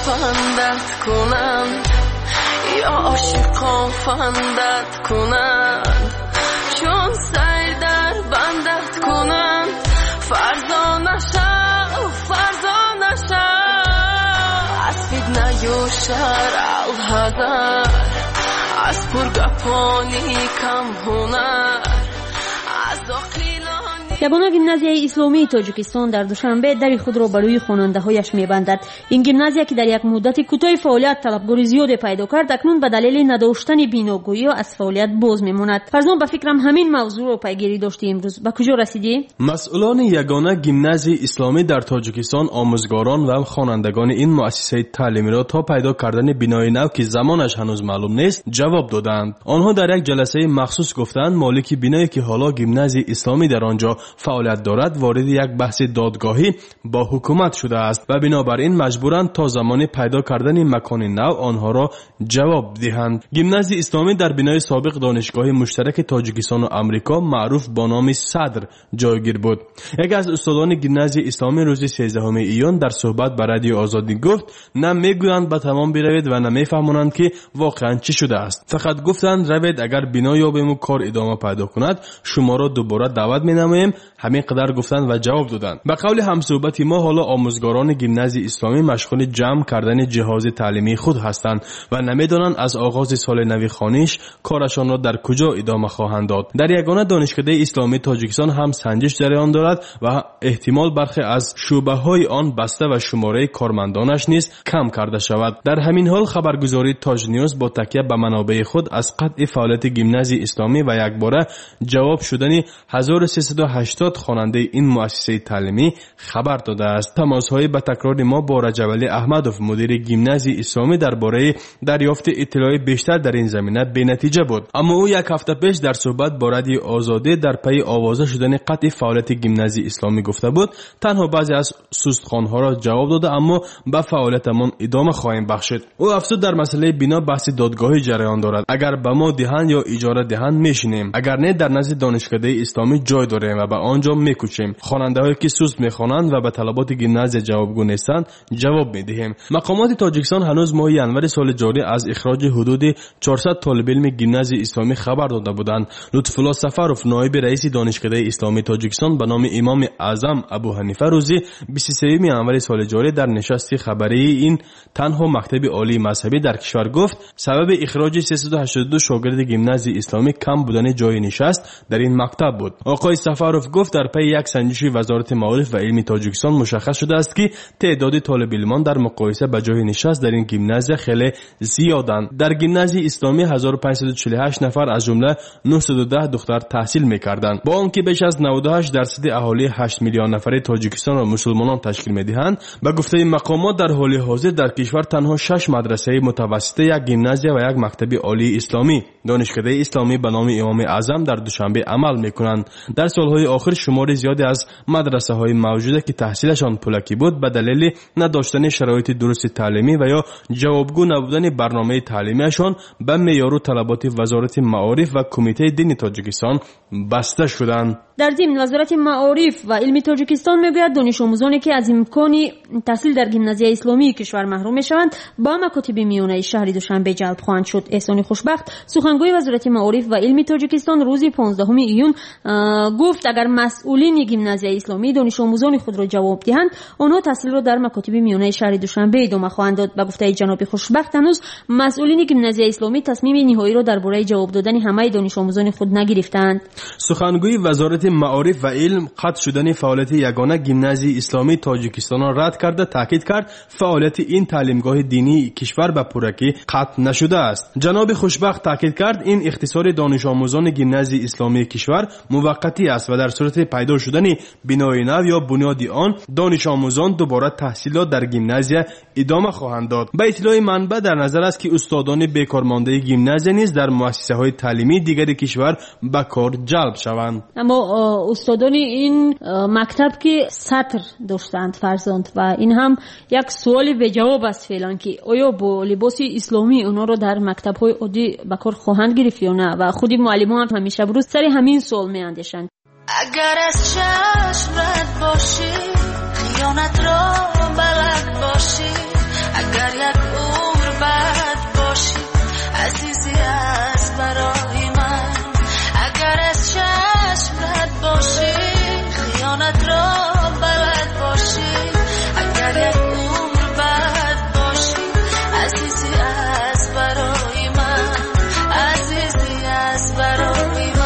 بندت کنند یا عاشقان فندت کنند چون سعی در بندت کنند فرضا نشه از فتنه و شر الحذر از پرگپانی کم هنر از داخلانی. یگانه گیمنازیای اسلامی تاجیکستان در دوشنبه در خود را برای خواننده‌هایش می‌بندد. این گیمنازیا که در یک مدت کوتاه فعالیت طلبگار زیادی پیدا کرد، اکنون به دلیل نداشتن بیناگویی از فعالیت باز می‌ماند. فرضاً به فکرم همین موضوع را پیگیری داشتی. امروز به کجا رسیدی؟ مسئولان یگانه گیمنازی اسلامی در تاجیکستان آموزگاران و خوانندگان این مؤسسه تعلیمی را تا پیدا کردن بینای نو که زمانش هنوز معلوم نیست جواب دادند. آنها در یک جلسه مخصوص گفتند مالک بینایی که حالا گیمنازی اسلامی در آنجا فعالیت دارد وارد یک بحث دادگاهی با حکومت شده است و بنابراین مجبورند تا زمان پیدا کردن مکان نو آنها را جواب دهند. گیمنازی اسلامی در بنای سابق دانشگاه مشترک تاجیکستان و آمریکا معروف با نام صدر جایگیر بود. یک از استادان گیمنازی اسلامی روز 13 ایون در صحبت با رادیو آزادی گفت نه میگویند به تمام بروید و نه میفهمانند که واقعا چی شده است. فقط گفتند روید اگر بنا یابیم و کار ادامه پیدا کند شما را دوباره دعوت مینماییم. همین قدر گفتند و جواب دادند. به قول همصحبت ما حالا آموزگاران گیمنازی اسلامی مشغول جمع کردن جهاز تعلیمی خود هستند و نمیدانند از آغاز سال نوی خوانش کارشان را در کجا ادامه خواهند داد. در یگانه دانشکده اسلامی تاجیکستان هم سنجش جریان دارد و احتمال برخی از شعبه های آن بسته و شماره کارمندانش نیز کم کرده شود. در همین حال خبرگزاری تاج نیوز با تکیه به منابع خود از قطع فعالیت گیمنازی اسلامی و یکباره جواب شدن 1380 خواننده این مؤسسه تعلیمی خبر داده است. تماس‌های به تکرار ما با رجب علی احمدوف مدیر گیمنازی اسلامی درباره دریافت اطلاع بیشتر در این زمینه بی‌نتیجه بود، اما او یک هفته پیش در صحبت با رادیو آزادی در پی آوازه شدن قطع فعالیت گیمنازی اسلامی گفته بود تنها بعضی از سستخوان‌ها را جواب داده اما به فعالیتمان ادامه خواهیم بخشید. او افزود در مسئله بنا بحث دادگاهی جریان دارد. اگر به ما دهند یا اجاره دهند میشینیم، اگر نه در نزد دانشکده اسلامی جای داریم و به آنجا میکوشیم. خواننده‌هایی که سست میخوانند و به طلبات گیمنازی جوابگو نیستند جواب میدهیم. مقامات تاجیکستان هنوز ماه ینور سال جاری از اخراج حدود 400 طالب علم گیمنازی اسلامی خبر داده بودند. لطف الله سفرов نایب رئیس دانشکده اسلامی تاجیکستان به نام امام اعظم ابو حنیفه روز 23 ینور سال جاری در نشست خبری این تنها مکتب عالی مذهبی در کشور گفت سبب اخراج 382 شاگرد گیمنازی اسلامی کم بودن جای نشست در این مکتب بود. آقای سفرов گفت در پی یک سنجش وزارت معارف و علم تاجیکستان مشخص شده است که تعداد طالب علمان در مقایسه با جای نشست در این گیمنازیا خیلی زیادند. در گیمنازی اسلامی 1548 نفر از جمله 910 دختر تحصیل می‌کردند. با آنکه بیش از 98% اهالی 8 میلیون نفره تاجیکستان را مسلمانان تشکیل می‌دهند، به گفته مقامات در حال حاضر در کشور تنها 6 مدرسه متوسطه، یک گیمنازیا و یک مکتب عالی اسلامی دانشکده اسلامی به نام امام اعظم در دوشنبه عمل می‌کنند. در سال‌های آخر شمار زیادی از مدرسه‌های موجوده که تحصیلشان پولکی بود به دلیل نداشتن شرایط درست تعلیمی و یا جوابگو نبودن برنامه تعلیمیشان به معیار و طلبات وزارت معارف و کمیته دینی تاجیکستان بسته شدند. در ضمن وزارت معارف و علم تاجیکستان میگوید دانش آموزانی که از امکان تحصیل در گیمنازیای اسلامی کشور محروم میشوند با مکاتب میانه شهر دوشنبه جلب خواهند شد. احسان خوشبخت سخنگوی وزارت معارف و علم تاجیکستان روز 15 ایون گفت اگر مسئولین گیمنازیای اسلامی دانش آموزان خود را جواب دهند آنها تحصیل را در مکاتب میانه شهر دوشنبه ادامه خواهند داد. به گفته جناب خوشبخت هنوز مسئولین گیمنازیای اسلامی تصمیم نهایی را درباره جواب دادن همه دانش آموزان خود نگرفتند. سخنگوی وزارت معارف و علم قطع شدن فعالیت یگانه گیمنازی اسلامی تاجیکستان را رد کرده تاکید کرد فعالیت این تعلیمگاه دینی کشور به پورکی قطع نشده است. جناب خوشبخت تاکید کرد این اختصار دانش آموزان گیمنازی اسلامی کشور موقتی است و در صورت پیدا شدن بنای نو یا بنیاد آن دانش آموزان دوباره تحصیلات در گیمنازیا ادامه خواهند داد. به اطلاع منبع در نظر است که استادان بیکارمانده گیمنازیا نیز در مؤسسه‌های تعلیمی دیگر کشور به کار جلب شوند. اما استادان این مکتب که سطر داشتند فرزند و این هم یک سوال به جواب است فعلا که آیا با لباس اسلامی اونا رو در مکتب‌های عادی به کار خواهند گرفت یا نه و خود معلمان هم همیشه بروز سر همین سوال میاندیشند. اگر از چشم رد باشی خیانت را بلد باشی اگر یک عمر بد باشی عزیزی از برای من اگر از چشم رد باشی خیانت را بلد باشی اگر یک عمر بد باشی عزیزی از برای من عزیزی از برای من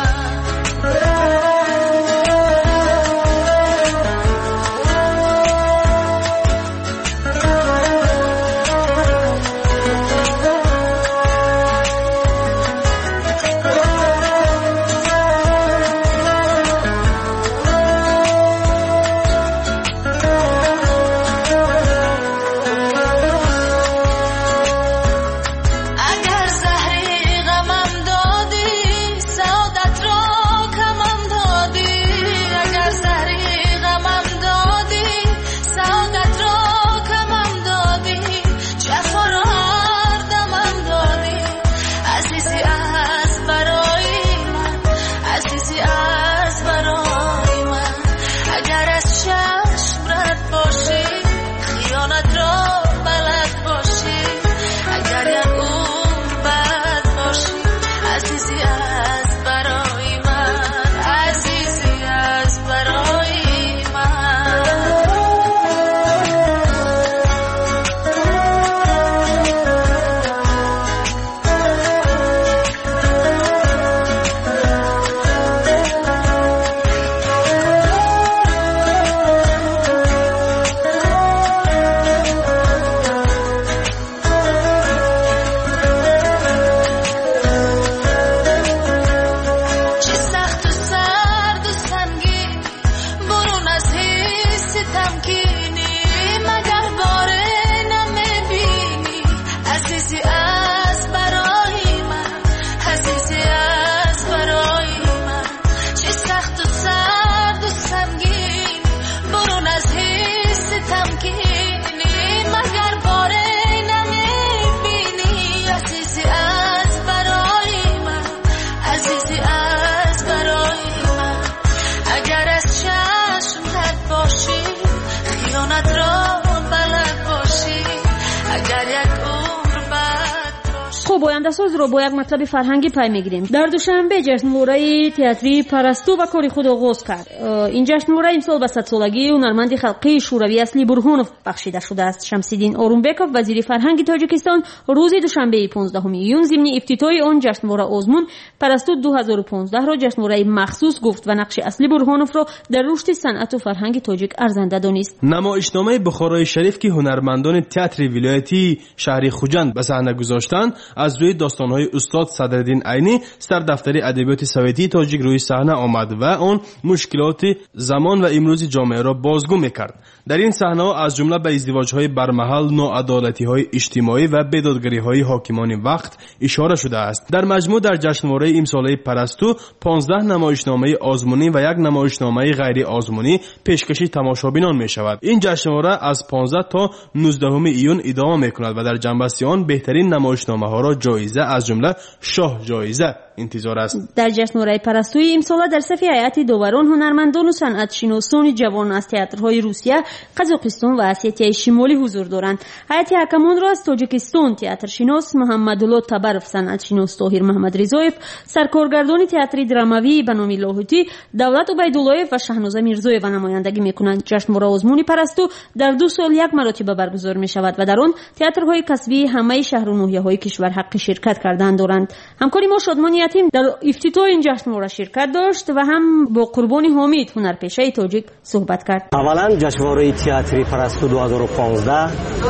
بانده‌ساز رو با یک مطلب فرهنگی پی میگیریم. در دوشنبه جشنواره تئاتری پرستو و کاری خود آغاز کرد. این جشنواره امسال به 100 سالگی هنرمند خلقی شوروی اصلی برهانوف بخشیده شده است. شمسیدین اورونبکوف وزیر فرهنگ تاجیکستان روز دوشنبه 15 ایون ضمن افتتاح آن جشنواره آزمون پرستو 2015 را جشنواره مخصوص گفت و نقش اصلی برهانوف را در رشد صنعت و فرهنگ تاجیک ارزنده دانست. نمایشنامه بخارای شریف که هنرمندان تئاتر ولایتی شهر خوجند به صحنه گذاشتند از روی داستان‌های استاد صدرالدین عینی سردفتر ادبیات سوویتی تاجیک روی صحنه آمد و آن مشکلات زمان و امروز جامعه را بازگو می‌کرد. در این صحنه از جمله به ازدواج‌های برمحل، ناعدالتی‌های اجتماعی و بیدادگری‌های حاکمان وقت اشاره شده است. در مجموع در جشنواره امساله پرستو 15 نمایشنامه آزمونی و یک نمایشنامه غیر آزمونی پیشکش تماشابینان می‌شود. این جشنواره از 15 تا 19 ایون ادامه می‌کند و در جنبه آن بهترین نمایشنامه‌ها را جایزه از جمله شاه جایزه انتظار است. در جشنواره پرستوی امسال در صف هیئت داوران هنرمندان و صنعت‌شناسان جوان از تئاترهای روسیه، قزاقستان و اسیای شمالی حضور دارند. هیئت حکمان را از تاجیکستان تئاترشناس محمدالله تبرف، صنعت‌شناس طاهر محمد رضایف، سرکارگردان تئاتر دراموی بنامی لاهوتی، دولت عبیداللهیف و شهنازه میرزایف نمایندگی می‌کنند. جشنواره آزمون پرستو در 2 سال یک مرتبه برگزار می‌شود و در آن تئاترهای کسبی همه شهر و ناحیه‌های کشور حق شرکت کردن دارند. همکاری ما شادمان یتیم در افتتاح این جشنواره شرکت داشت و هم با قربانی حامد هنرپیشه تاجیک صحبت کرد. اولا جشنواره تئاتری پرستو 2015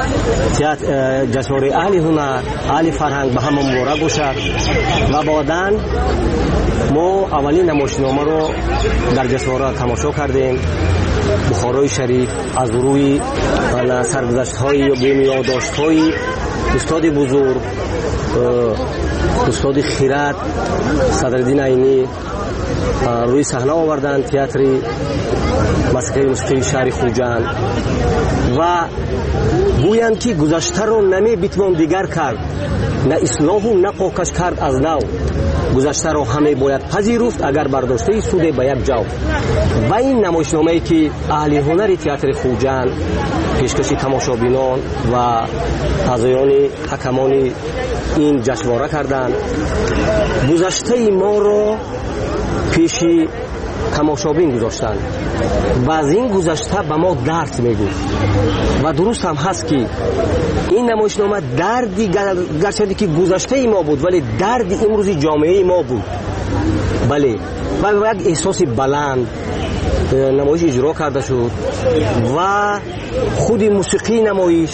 جشنواره اهل هنر، اهل فرهنگ به هم مبارک باشد و بعداً ما اولین نمایشنامه رو در جشنواره تماشا کردیم. بخارای شریف از روی سرگذشت‌های یا یادداشت‌های استاد بزرگ استاد خیرات صدرالدین عینی روی صحنه آوردن تئاتر مسرح موسیقی شهر خوجند و گویند که گذشته رو نمیتوان دیگر کرد، نه اصلاح و نه پاکش کرد از نو. گذشته رو همه باید پذیرفت اگر برداشته سوده به یک جا. و این نمایشنامه‌ای که اهل هنر تئاتر خوجند پیشکش تماشابینان و اعضایان حکمان این جشنواره کردند، گذشته ما رو پیش تماشابین گذاشتند و از این گذشته به ما درد میگفت و درست هم هست که این نمایشنامه دردی گرچه که گذشته ما بود ولی درد امروزی جامعه ما بود. بله و یک احساس بلند نمایش اجرا کرده شد و خود موسیقی نمایش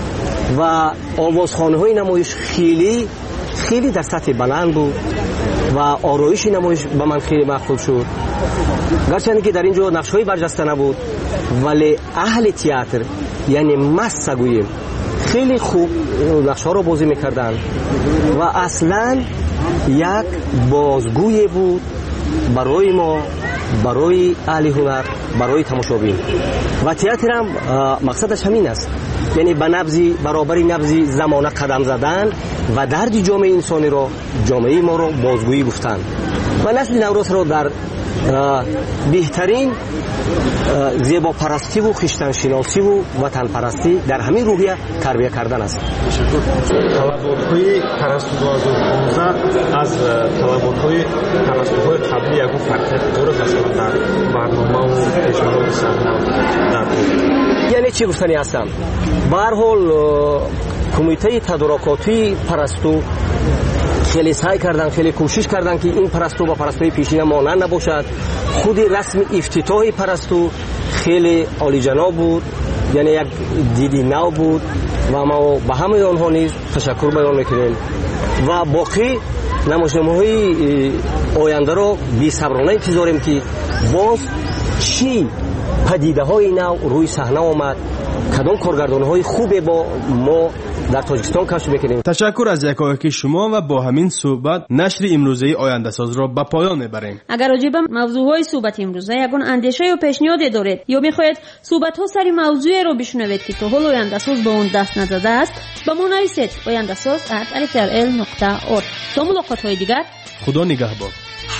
و آوازخوانه های نمایش خیلی در سطح بلند بود و آرایش نمایش به من خیلی مقبول شد. گرچه که در اینجا نقش‌های برجسته نبود ولی اهل تئاتر یعنی مست گوییم خیلی خوب نقش‌ها رو بازی می‌کردن و اصلاً یک بازگوی بود برای ما، برای اهل هنر، برای تماشابین. و تئاتر هم مقصدش همین است، یعنی به نبضی برابر نبضی زمانه قدم زدن و درد جامعه انسانی رو، جامعه ما رو بازگویی گفتن و نسل نوروز رو در بهترین زیبا پرستی و خویشتن شناسی و وطن پرستی در همین روحیه تربیت کردن است. طلبات‌های پرستو 2015 از طلبات‌های پرستوهای قبلی یک فرق داره مثلا در برنامه و پیشنهاد صحنه یعنی چی گفتنی هستم؟ به هر حال کمیته تدارکاتی پرستو خیلی سعی کردن، خیلی کوشش کردن که این پرستو با پرستوی پیشین مانند نباشد. خود رسم افتتاح پرستو خیلی عالی جناب بود، یعنی یک دیدی نو بود و ما به همه آنها نیز تشکر بیان میکنیم و باقی نمایشنامه‌های آینده رو بی‌صبرانه انتظاریم که باز چی پدیده‌های نو روی صحنه آمد، کدام کارگردان‌های خوبه با ما در تاجیکستان کشف می‌کنیم. تشکر از یکایک شما و با همین صحبت نشر امروزه آینده ساز را به پایان می‌بریم. اگر راجع به موضوعهای صحبت امروزه یگان اندیشه یا پیشنهادی دارید یا می‌خواهید صحبت‌ها سری موضوعی را بشنوید که تا حالا آینده ساز به اون دست نزده است، با ما نویسید. oyandasaz@alifrl.org. تا ملاقات‌های دیگر، خدا نگهدار.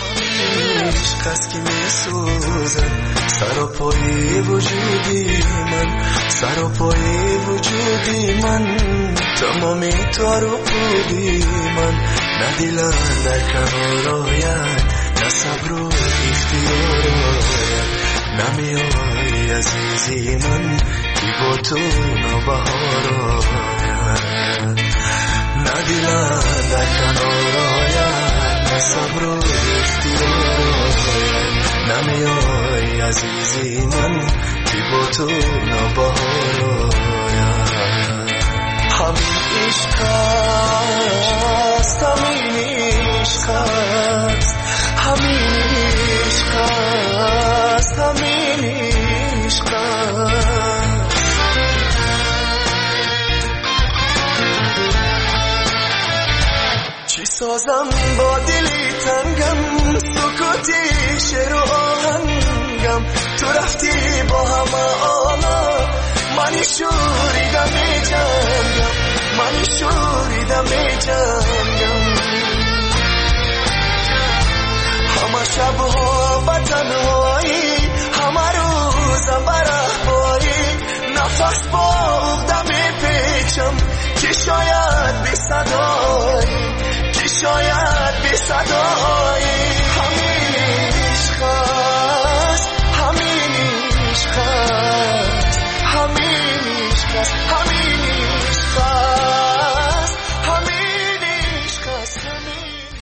سراپای وجودی من تمامی تو رو بودی من ندیلم در کنارایت نه صبر و اختیارایت نمیای عزیزی من بی با تو نبهارایت ندیلم در کنارایت نه صبر و اختیارایت نمیای عزیزی من بی با تو نبهارایت همین عشق است همین عشق است همین عشق است همین عشق است چی سازم با دلی تنگم سکوتی شعر و آهنگم تو رفتی با همه آنا منی شوریدم می جنگم منی شوریدم می جنگم همه شبها به تنهایی همه روزم برهباری نفس با اغده می پیچم که شاید بی صدایی که شاید بی صدایی